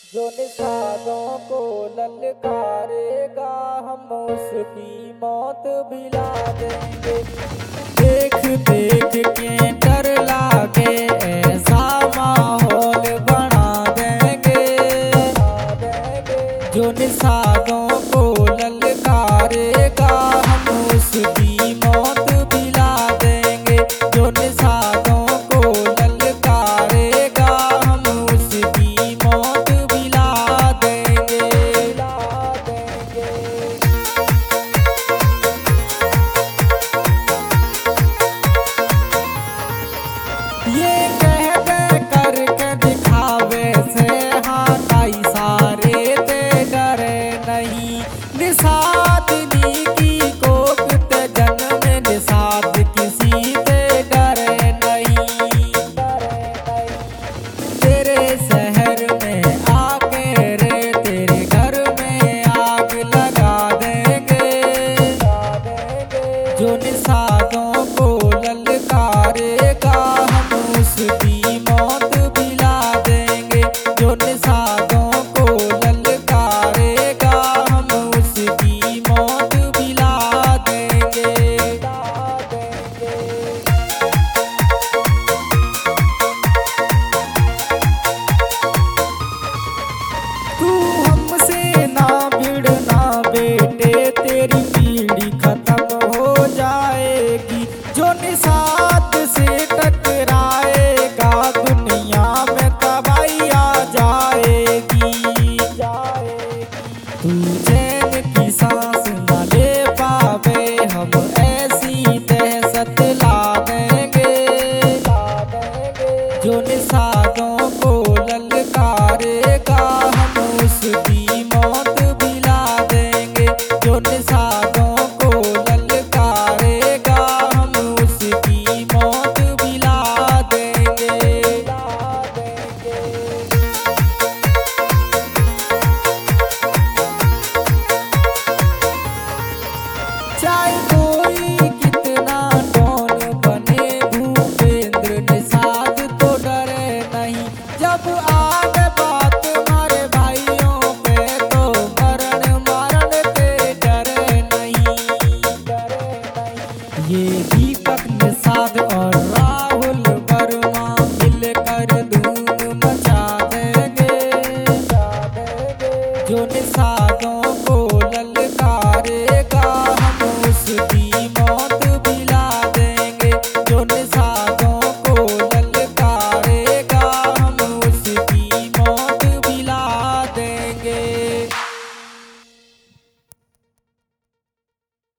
जो निषादों को ललकारेगा हम उसकी मौत भिला देंगे। देख देख के डर लागे ऐसा माहौल बना देंगे। जो निषादों को ललकारेगा हम उसकी मौत भिला देंगे। जो निषादों को ललकारेगा हम उसकी मौत भिला देंगे। ये कह दे करके दिखावे से हाथाई सारे ते डरे नहीं। निषादनी की कोख ते जन्म निषाद किसी ते डरे नहीं। तेरे शहर में आके रे तेरे घर में आग लगा देंगे। जो निषादों को ललकारेगा हम उसकी मौत भिला देंगे। जो निषादों को ललकारेगा हम उसकी मौत भिला देंगे। तू हमसे ना भिड़ना बेटे तेरी पीढ़ी खत्म हो जाएगी। जो निषाद से टकराएगा दुनिया में तबाही आ जाएगी। तू चैन की सांस न ले पावे हम ऐसी दहशत ला देंगे। जो निषादों को ललकारेगा हम उसकी मौत भिला देंगे। जो निषादों को ललकारेगा हम उसकी मौत भिला देंगे। चाहे कोई कितना डॉन बने भूपेंद्र निषाद तो डरे नहीं। जब आ गए